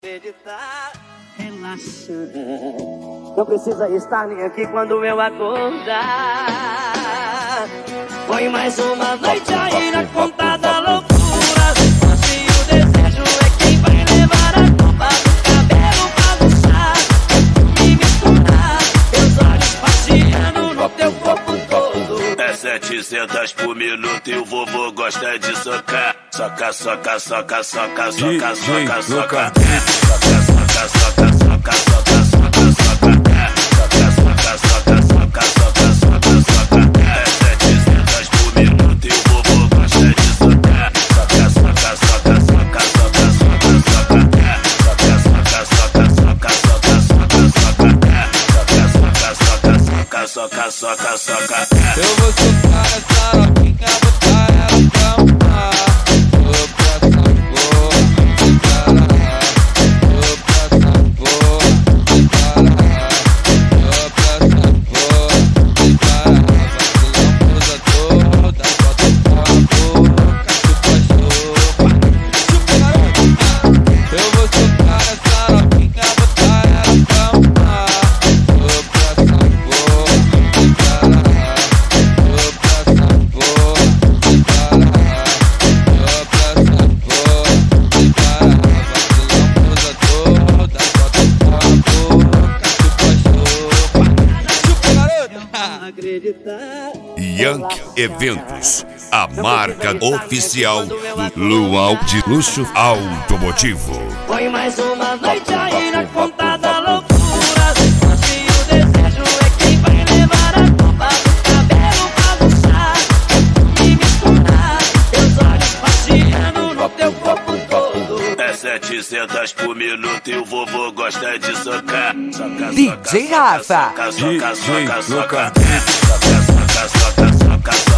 acreditar, relaxa. Não precisa estar nem aqui quando eu acordar. Põe mais uma noite aí na conta da loucura. Se o desejo é quem vai levar a culpa do cabelo bagunçado e misturar teus olhos passeando no teu corpo todo. É 700 por minuto e o vovô gosta de socar. Soca, soca, soca, soca, soca, soca, soca. Soca, soca, soca. Eu vou socar essa novinha, botar ela pra amar. Vou pra essa porra, vou pra essa porra, vou pra essa porra, vacilão usa toda, bota pra boca, chupa, chupa, garoto. Eu vou socar essa novinha, botar ela pra amar. Vou pra essa porra. Yankee Eventos, a marca oficial do Luau de Luxo Automotivo. Põe mais uma noite aí na conta da loucura. Se o desejo é quem vai levar a culpa do cabelo bagunçado e misturar teus olhos passeando no teu corpo todo. É 700 por minuto e o vovô gosta de socar. Soca, DJ Rafa. soca, soca, soca, soca, soca, soca, soca, soca, soca.